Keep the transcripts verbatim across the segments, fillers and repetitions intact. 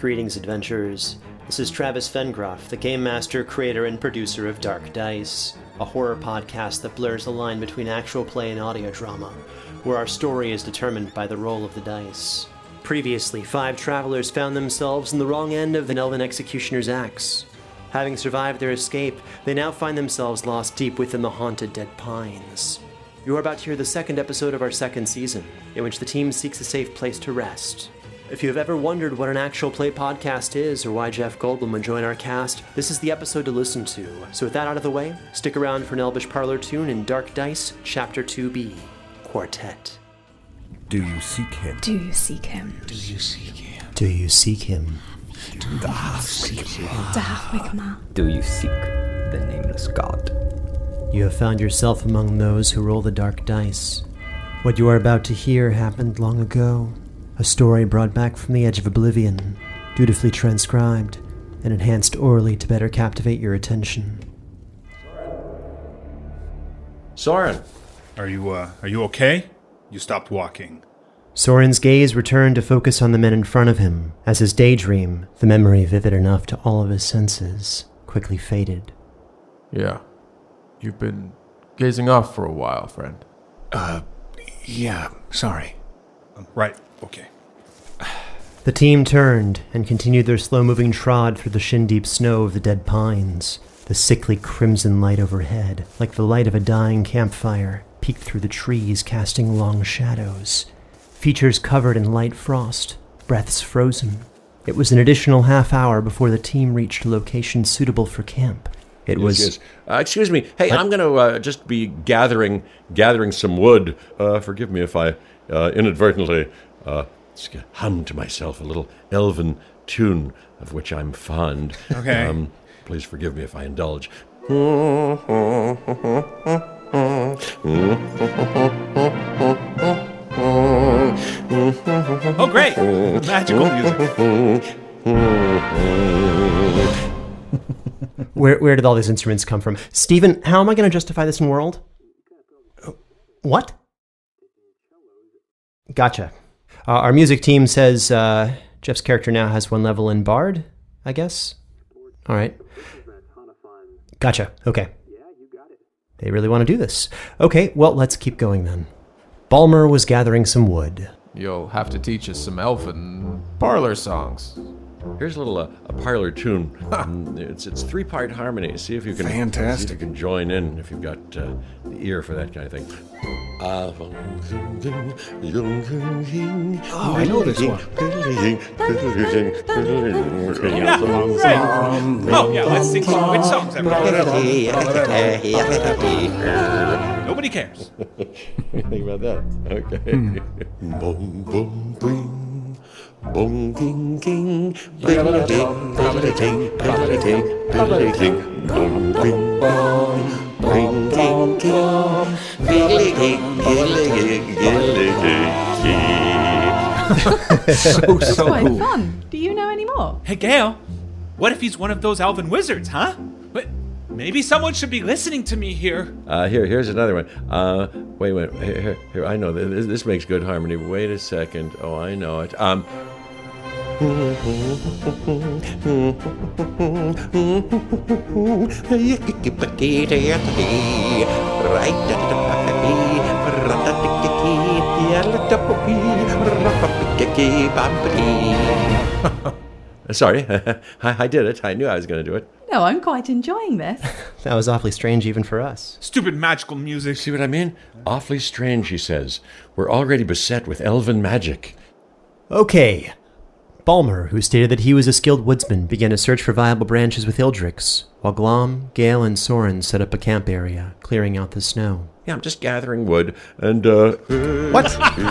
Greetings, adventurers. This is Travis Vengroff, the game master, creator, and producer of Dark Dice, a horror podcast that blurs the line between actual play and audio drama, where our story is determined by the roll of the dice. Previously, five travelers found themselves in the wrong end of an elven executioner's axe. Having survived their escape, they now find themselves lost deep within the haunted Dead Pines. You are about to hear the second episode of our second season, in which the team seeks a safe place to rest. If you have ever wondered what an actual play podcast is, or why Jeff Goldblum would join our cast, this is the episode to listen to. So with that out of the way, stick around for an Elvish parlor tune in Dark Dice, Chapter two B, Quartet. Do you seek him? Do you seek him? Do you seek him? Do you seek him? The Halfwigma. The Halfwigma. Do you seek the nameless god? You have found yourself among those who roll the dark dice. What you are about to hear happened long ago. A story brought back from the edge of oblivion, dutifully transcribed, and enhanced orally to better captivate your attention. Soren! Are you, uh, are you okay? You stopped walking. Soren's gaze returned to focus on the men in front of him, as his daydream, the memory vivid enough to all of his senses, quickly faded. Yeah. You've been gazing off for a while, friend. Uh, yeah, sorry. Um, right, okay. The team turned and continued their slow-moving trod through the shin-deep snow of the Dead Pines. The sickly crimson light overhead, like the light of a dying campfire, peeked through the trees, casting long shadows. Features covered in light frost, breaths frozen. It was an additional half hour before the team reached a location suitable for camp. It yes, was... Yes. Uh, excuse me. Hey, what? I'm going to uh, just be gathering gathering some wood. Uh, forgive me if I uh, inadvertently uh, hum to myself a little elven tune of which I'm fond. Okay. Um, please forgive me if I indulge. Oh, great! Magical music. Where where did all these instruments come from? Stephen, how am I going to justify this in world? What? Gotcha. Uh, our music team says uh, Jeff's character now has one level in Bard, I guess? All right. Gotcha. Okay. They really want to do this. Okay, well, let's keep going then. Balmer was gathering some wood. You'll have to teach us some elfin parlor songs. Here's a little uh, a parlor tune. Um, it's it's three part harmony. See if you can Fantastic. See if you can join in if you've got uh, the ear for that kind of thing. Oh, I know this one. Oh, yeah, let's sing some good songs, everybody. Nobody cares. Think about that. Okay. Boom, boom, boom. Boom, ding, ding, biddly ding, biddly ding, biddly ding, biddly ding, boom, bing, bong, bing, ding, ding, biddly ding, biddly ding, biddly ding. So, That's so quite cool. fun. Do you know any more? Hey, Gail, what if he's one of those elven wizards, huh? But maybe someone should be listening to me here. Uh, here, here's another one. Uh, wait, wait, here, here, here, I know this, this makes good harmony. Wait a second. Oh, I know it. Um. Sorry, I, I did it. I knew I was going to do it. No, I'm quite enjoying this. That was awfully strange even for us. Stupid magical music. See what I mean? Awfully strange, he says. We're already beset with elven magic. Okay. Balmer, who stated that he was a skilled woodsman, began to search for viable branches with Ildrix, while Glom, Gale, and Soren set up a camp area, clearing out the snow. Yeah, I'm just gathering wood, and, uh... What?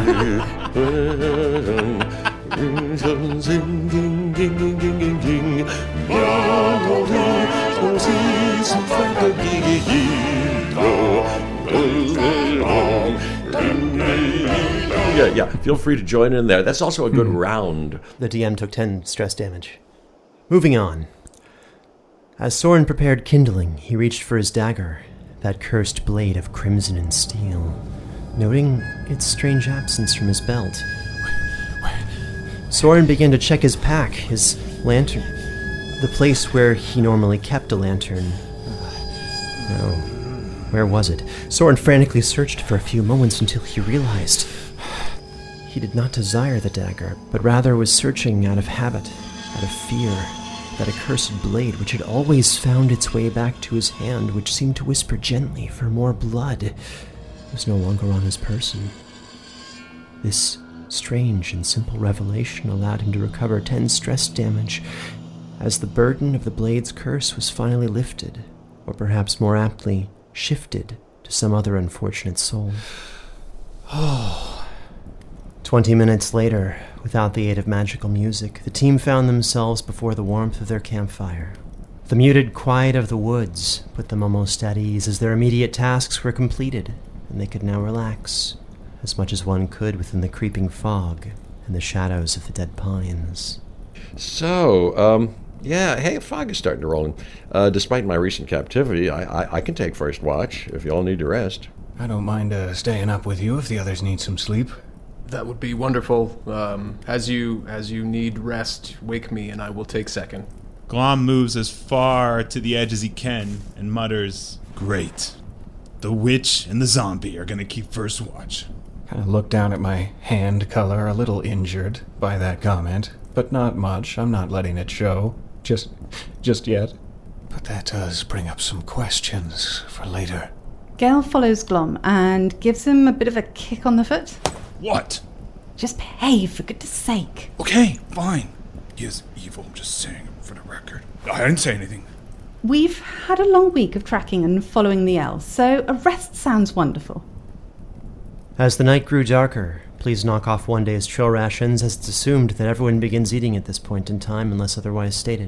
Yeah, yeah, feel free to join in there. That's also a good Hmm. round. The D M took ten stress damage. Moving on. As Soren prepared kindling, he reached for his dagger, that cursed blade of crimson and steel, noting its strange absence from his belt. Soren began to check his pack, his lantern, the place where he normally kept a lantern. No, where was it? Soren frantically searched for a few moments until he realized he did not desire the dagger, but rather was searching out of habit, out of fear, that accursed blade which had always found its way back to his hand, which seemed to whisper gently for more blood, was no longer on his person. This strange and simple revelation allowed him to recover ten stress damage, as the burden of the blade's curse was finally lifted, or perhaps more aptly, shifted to some other unfortunate soul. Oh. Twenty minutes later, without the aid of magical music, the team found themselves before the warmth of their campfire. The muted quiet of the woods put them almost at ease, as their immediate tasks were completed, and they could now relax, as much as one could within the creeping fog and the shadows of the dead pines. So, um, yeah, hey, fog is starting to roll in. Uh, despite my recent captivity, I, I, I can take first watch if you all need to rest. I don't mind uh, staying up with you if the others need some sleep. That would be wonderful. Um, as you as you need rest, wake me and I will take second. Glom moves as far to the edge as he can and mutters, "Great. The witch and the zombie are gonna keep first watch." Kind of look down at my hand color, a little injured by that comment, but not much. I'm not letting it show. Just, just yet. But that does bring up some questions for later. Gale follows Glom and gives him a bit of a kick on the foot. What? Just behave, for goodness sake. Okay, fine. He is evil, I'm just saying it for the record. I didn't say anything. We've had a long week of tracking and following the elves, so a rest sounds wonderful. As the night grew darker, please knock off one day's trail rations, as it's assumed that everyone begins eating at this point in time unless otherwise stated.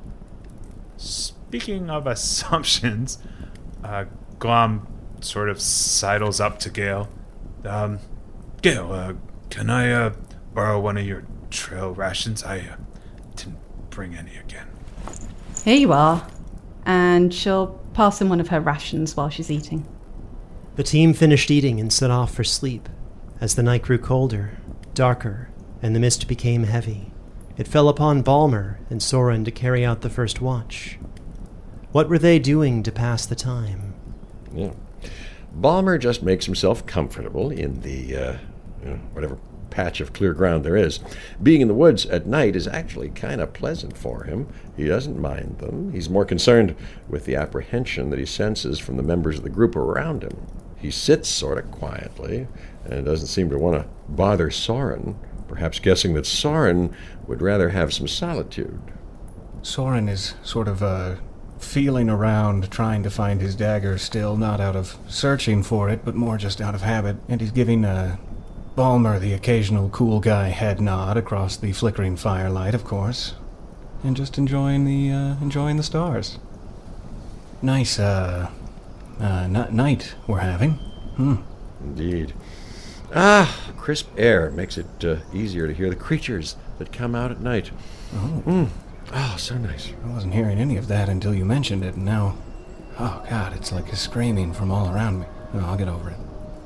Speaking of assumptions, uh, Glom sort of sidles up to Gale. Um, Gale, uh, can I, uh, borrow one of your trail rations? I, uh, didn't bring any again. Here you are. And she'll pass him one of her rations while she's eating. The team finished eating and set off for sleep. As the night grew colder, darker, and the mist became heavy, it fell upon Balmer and Soren to carry out the first watch. What were they doing to pass the time? Yeah. Balmer just makes himself comfortable in the, uh, you know, whatever patch of clear ground there is. Being in the woods at night is actually kind of pleasant for him. He doesn't mind them. He's more concerned with the apprehension that he senses from the members of the group around him. He sits sort of quietly and doesn't seem to want to bother Soren, perhaps guessing that Soren would rather have some solitude. Soren is sort of, uh, feeling around, trying to find his dagger still, not out of searching for it, but more just out of habit, and he's giving, uh, Balmer the occasional cool guy head nod across the flickering firelight, of course, and just enjoying the, uh, enjoying the stars. Nice, uh, uh, n- night we're having. Hmm. Indeed. Ah, crisp air makes it uh, easier to hear the creatures that come out at night. Oh. Mm. Oh, so nice. I wasn't hearing any of that until you mentioned it, and now, oh God, it's like a screaming from all around me. No, I'll get over it.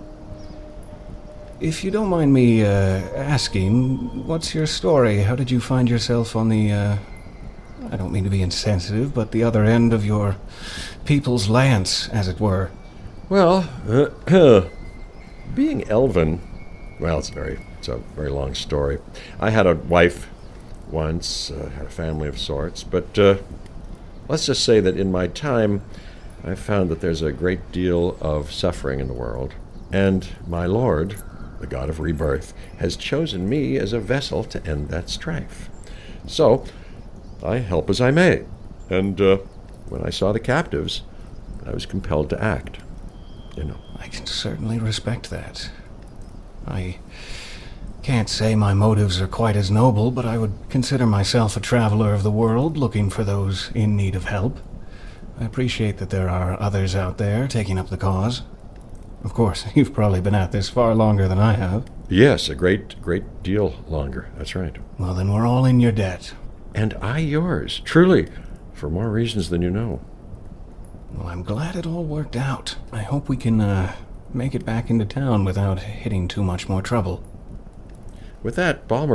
If you don't mind me uh, asking, what's your story? How did you find yourself on the, uh, I don't mean to be insensitive, but the other end of your people's lance, as it were? Well, uh, being elven, well, it's very, it's a very long story. I had a wife once, uh, had a family of sorts, but uh, let's just say that in my time, I found that there's a great deal of suffering in the world, and my lord, the god of rebirth, has chosen me as a vessel to end that strife. So, I help as I may, and uh, when I saw the captives, I was compelled to act, you know. I can certainly respect that. I can't say my motives are quite as noble, but I would consider myself a traveler of the world looking for those in need of help. I appreciate that there are others out there taking up the cause. Of course, you've probably been at this far longer than I have. Yes, a great, great deal longer. That's right. Well, then we're all in your debt. And I yours, truly, for more reasons than you know. Well, I'm glad it all worked out. I hope we can, uh, make it back into town without hitting too much more trouble. With that, Balmer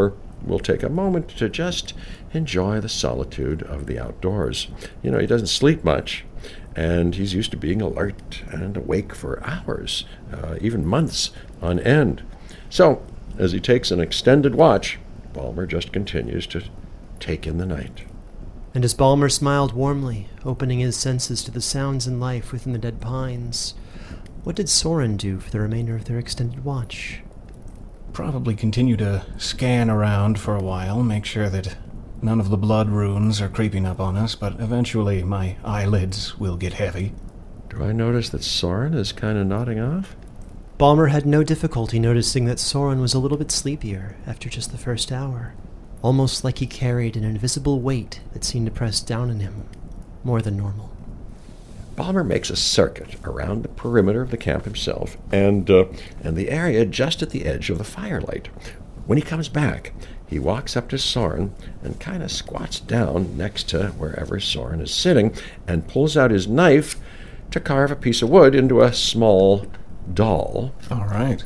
will take a moment to just enjoy the solitude of the outdoors. You know, he doesn't sleep much, and he's used to being alert and awake for hours, uh, even months on end. So, as he takes an extended watch, Balmer just continues to take in the night. And as Balmer smiled warmly, opening his senses to the sounds and life within the dead pines, what did Soren do for the remainder of their extended watch? Probably continue to scan around for a while, make sure that none of the blood runes are creeping up on us, but eventually my eyelids will get heavy. Do I notice that Soren is kind of nodding off? Balmer had no difficulty noticing that Soren was a little bit sleepier after just the first hour, almost like he carried an invisible weight that seemed to press down on him more than normal. Balmer makes a circuit around the perimeter of the camp himself and uh, and the area just at the edge of the firelight. When he comes back, he walks up to Soren and kind of squats down next to wherever Soren is sitting and pulls out his knife to carve a piece of wood into a small doll. All right.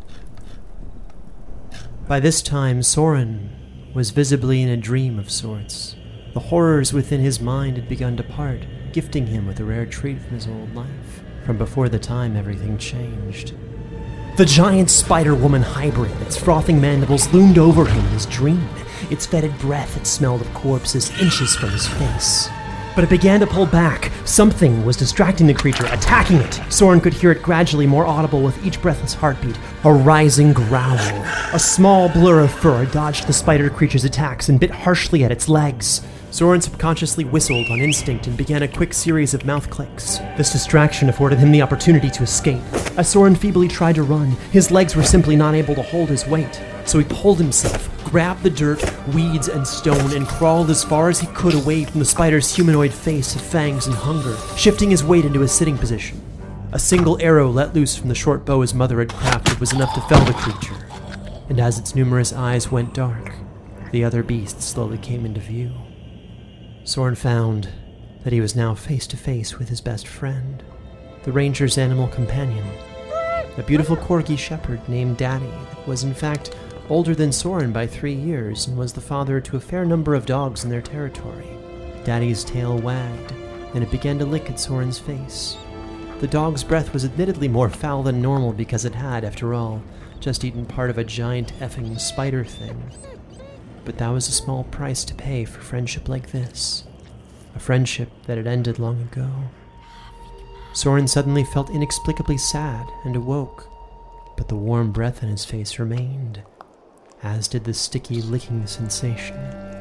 By this time, Soren was visibly in a dream of sorts. The horrors within his mind had begun to part, gifting him with a rare treat from his old life, from before the time everything changed. The giant spider-woman hybrid, its frothing mandibles loomed over him in his dream. Its fetid breath had smelled of corpses inches from his face. But it began to pull back. Something was distracting the creature, attacking it. Soren could hear it gradually more audible with each breathless heartbeat. A rising growl. A small blur of fur dodged the spider creature's attacks and bit harshly at its legs. Soren subconsciously whistled on instinct and began a quick series of mouth clicks. This distraction afforded him the opportunity to escape. As Soren feebly tried to run, his legs were simply not able to hold his weight. So he pulled himself, grabbed the dirt, weeds, and stone, and crawled as far as he could away from the spider's humanoid face of fangs and hunger, shifting his weight into a sitting position. A single arrow let loose from the short bow his mother had crafted was enough to fell the creature, and as its numerous eyes went dark, the other beast slowly came into view. Soren found that he was now face to face with his best friend, the ranger's animal companion, a beautiful corgi shepherd named Daddy that was in fact older than Soren by three years and was the father to a fair number of dogs in their territory. Daddy's tail wagged, and it began to lick at Soren's face. The dog's breath was admittedly more foul than normal because it had, after all, just eaten part of a giant effing spider thing. But that was a small price to pay for friendship like this. A friendship that had ended long ago. Soren suddenly felt inexplicably sad and awoke, but the warm breath in his face remained, as did the sticky licking sensation.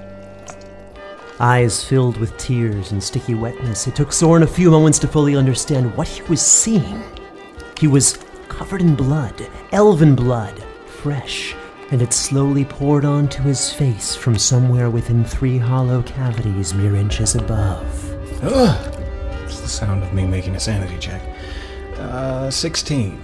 Eyes filled with tears and sticky wetness, it took Soren a few moments to fully understand what he was seeing. He was covered in blood, elven blood, fresh, and it slowly poured onto his face from somewhere within three hollow cavities mere inches above. Ugh! It's the sound of me making a sanity check. Uh, sixteen.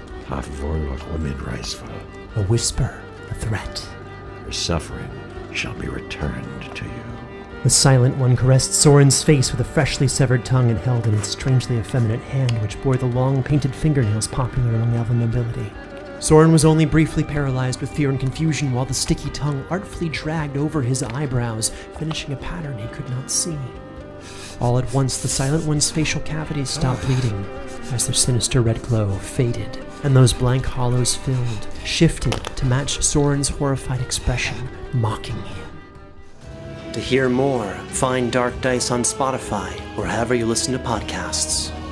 A whisper, a threat. Your suffering shall be returned to you. The Silent One caressed Soren's face with a freshly severed tongue and held in its strangely effeminate hand which bore the long painted fingernails popular among elven nobility. Soren was only briefly paralyzed with fear and confusion while the sticky tongue artfully dragged over his eyebrows, finishing a pattern he could not see. All at once, the Silent One's facial cavities stopped bleeding as their sinister red glow faded, and those blank hollows filled, shifted to match Soren's horrified expression, mocking him. To hear more, find Dark Dice on Spotify or wherever you listen to podcasts.